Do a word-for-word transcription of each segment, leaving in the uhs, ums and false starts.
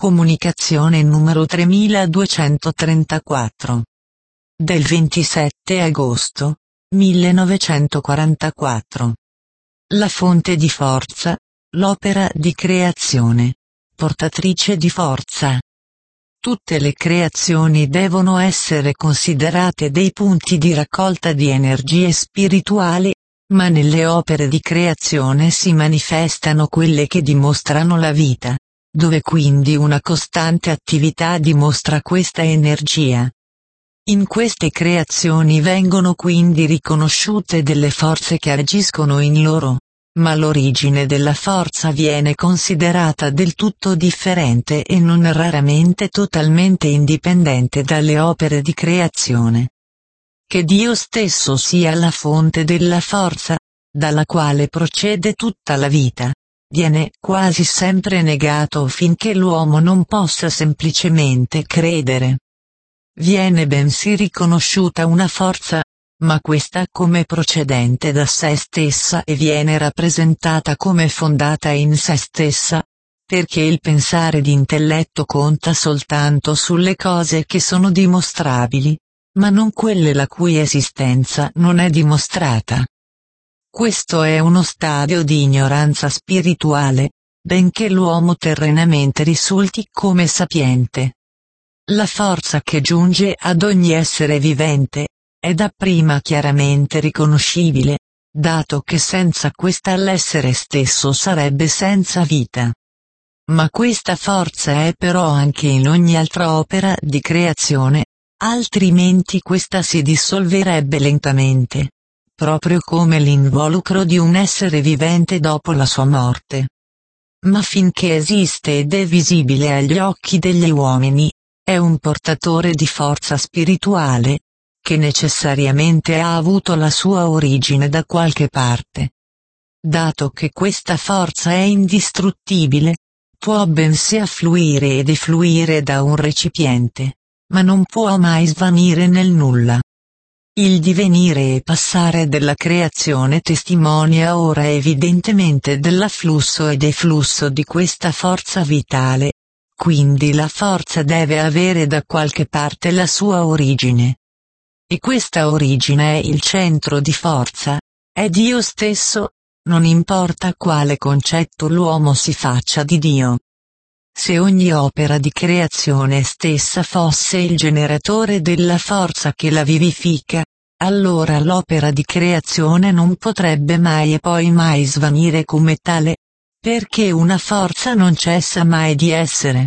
Comunicazione numero tremiladuecentotrentaquattro. Del ventisette agosto millenovecentoquarantaquattro. La fonte di forza, l'opera di creazione, portatrice di forza. Tutte le creazioni devono essere considerate dei punti di raccolta di energie spirituali, ma nelle opere di creazione si manifestano quelle che dimostrano la vita, dove quindi una costante attività dimostra questa energia. In queste creazioni vengono quindi riconosciute delle forze che agiscono in loro, ma l'origine della forza viene considerata del tutto differente e non raramente totalmente indipendente dalle opere di creazione. Che Dio stesso sia la fonte della forza, dalla quale procede tutta la vita, viene quasi sempre negato finché l'uomo non possa semplicemente credere. Viene bensì riconosciuta una forza, ma questa come procedente da sé stessa e viene rappresentata come fondata in sé stessa, perché il pensare di intelletto conta soltanto sulle cose che sono dimostrabili, ma non quelle la cui esistenza non è dimostrata. Questo è uno stadio di ignoranza spirituale, benché l'uomo terrenamente risulti come sapiente. La forza che giunge ad ogni essere vivente, è dapprima chiaramente riconoscibile, dato che senza questa l'essere stesso sarebbe senza vita. Ma questa forza è però anche in ogni altra opera di creazione, altrimenti questa si dissolverebbe lentamente, proprio come l'involucro di un essere vivente dopo la sua morte. Ma finché esiste ed è visibile agli occhi degli uomini, è un portatore di forza spirituale, che necessariamente ha avuto la sua origine da qualche parte. Dato che questa forza è indistruttibile, può bensì affluire ed effluire da un recipiente, ma non può mai svanire nel nulla. Il divenire e passare della creazione testimonia ora evidentemente dell'afflusso ed efflusso di questa forza vitale, quindi la forza deve avere da qualche parte la sua origine. E questa origine è il centro di forza, è Dio stesso, non importa quale concetto l'uomo si faccia di Dio. Se ogni opera di creazione stessa fosse il generatore della forza che la vivifica, allora l'opera di creazione non potrebbe mai e poi mai svanire come tale, perché una forza non cessa mai di essere.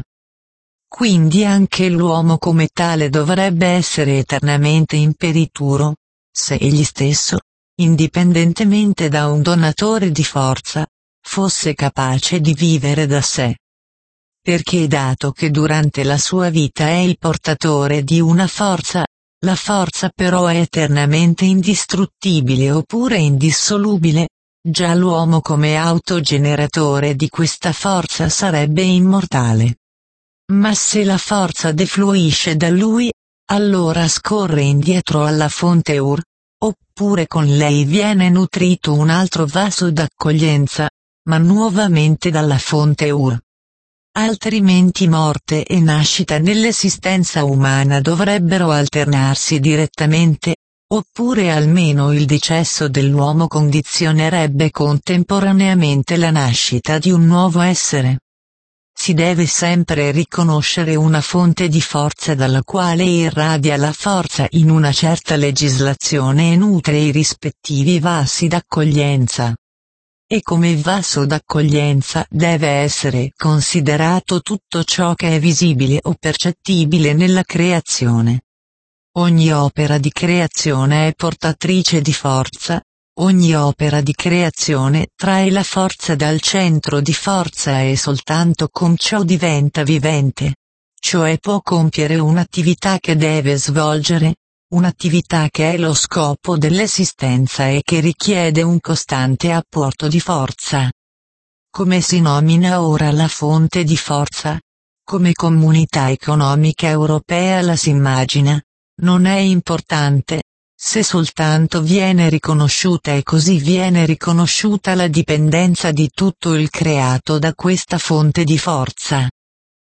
Quindi anche l'uomo come tale dovrebbe essere eternamente imperituro, se egli stesso, indipendentemente da un donatore di forza, fosse capace di vivere da sé. Perché dato che durante la sua vita è il portatore di una forza, la forza però è eternamente indistruttibile oppure indissolubile, già l'uomo come autogeneratore di questa forza sarebbe immortale. Ma se la forza defluisce da lui, allora scorre indietro alla fonte Ur, oppure con lei viene nutrito un altro vaso d'accoglienza, ma nuovamente dalla fonte Ur. Altrimenti morte e nascita nell'esistenza umana dovrebbero alternarsi direttamente, oppure almeno il decesso dell'uomo condizionerebbe contemporaneamente la nascita di un nuovo essere. Si deve sempre riconoscere una fonte di forza dalla quale irradia la forza in una certa legislazione e nutre i rispettivi vasi d'accoglienza. E come vaso d'accoglienza deve essere considerato tutto ciò che è visibile o percettibile nella creazione. Ogni opera di creazione è portatrice di forza, ogni opera di creazione trae la forza dal centro di forza e soltanto con ciò diventa vivente, cioè può compiere un'attività che deve svolgere, un'attività che è lo scopo dell'esistenza e che richiede un costante apporto di forza. Come si nomina ora la fonte di forza? Come Comunità Economica Europea la si immagina? Non è importante, se soltanto viene riconosciuta e così viene riconosciuta la dipendenza di tutto il creato da questa fonte di forza.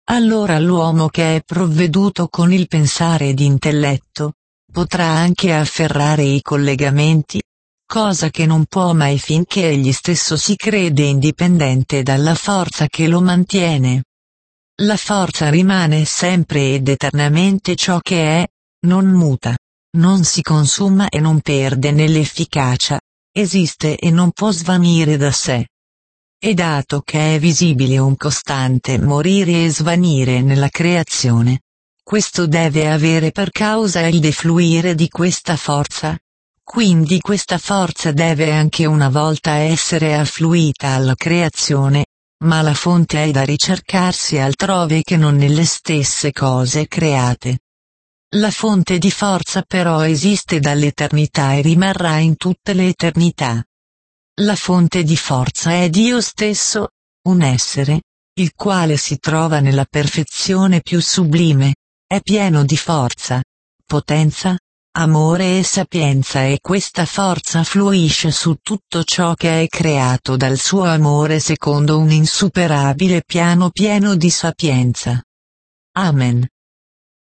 allora l'uomo che è provveduto con il pensare ed intelletto, potrà anche afferrare i collegamenti, cosa che non può mai finché egli stesso si crede indipendente dalla forza che lo mantiene. La forza rimane sempre ed eternamente ciò che è, non muta, non si consuma e non perde nell'efficacia, esiste e non può svanire da sé. E dato che è visibile un costante morire e svanire nella creazione, questo deve avere per causa il defluire di questa forza, quindi questa forza deve anche una volta essere affluita alla creazione, ma la fonte è da ricercarsi altrove che non nelle stesse cose create. La fonte di forza però esiste dall'eternità e rimarrà in tutte le eternità. La fonte di forza è Dio stesso, un essere, il quale si trova nella perfezione più sublime, è pieno di forza, potenza, amore e sapienza e questa forza fluisce su tutto ciò che è creato dal suo amore secondo un insuperabile piano pieno di sapienza. Amen.